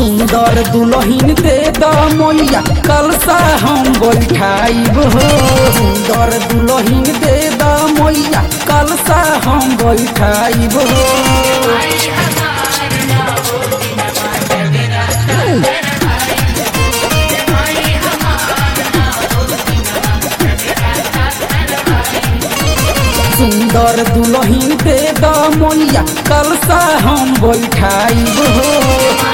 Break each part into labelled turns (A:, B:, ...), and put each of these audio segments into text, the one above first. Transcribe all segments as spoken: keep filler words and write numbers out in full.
A: सुंदर दुल्हन दे द मैया कलसा हम बैठाइब हो। सुंदर दुल्हन दे द मैया कलसा हम बैठाइब हो। सुंदर दुल्हन दे द मैया कलसा हम बैठाइब हो।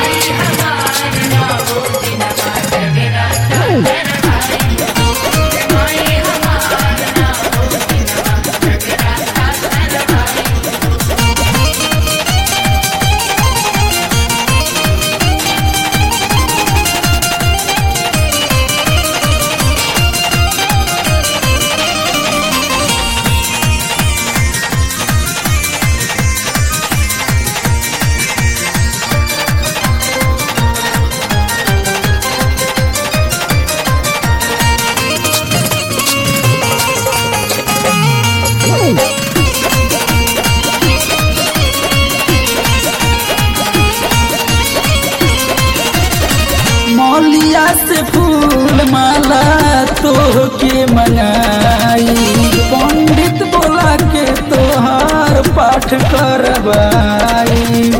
A: मौलिया से फूल माला तोहके मंगाई, पंडित बोला के तोहार पाठ करवाई।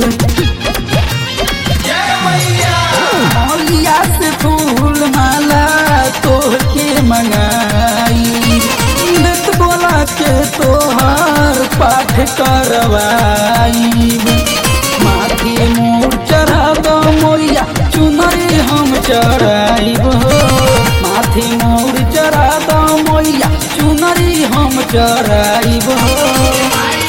A: मौलिया से फूल माला तोहके मंगाई, पंडित बोला के तोहार पाठ करवाई। माथे मोर चढ़ा दो मोरिया चुनरी हम चढ़ाइब हो। माथे मोर चढ़ा दो मोरिया चुनरी हम चढ़ाइब हो।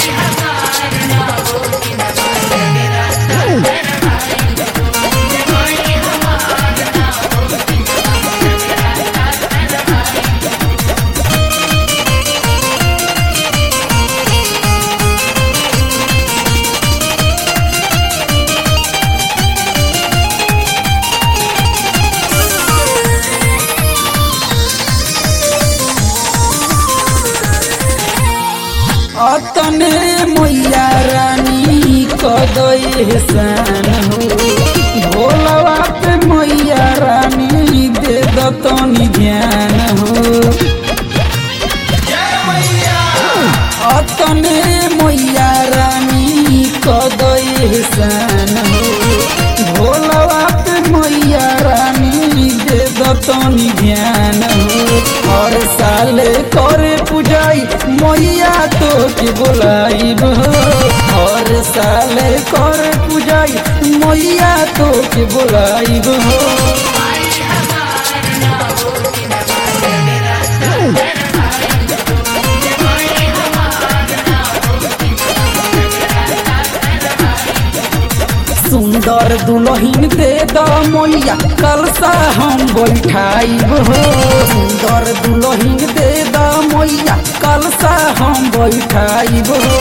A: अतने मैया रानी कदई एहसान हो। भोलवा पे मैया रानी दे दतनी ध्यान हो। अतने मैया रानी कदई एहसान हो। भोलवा पे मैया रानी दे दतनी ध्यान हो। हर साल करे पुजाई मैया तो के बोलाइब हो। हर साल कर पुजाई मैया तो के बोलाइब हो। सुंदर दुल्हन दे द मैया कलसा हम बैठाइब हो। सुंदर दुल्हन दे द मैया कलसा हम बैठाइब हो।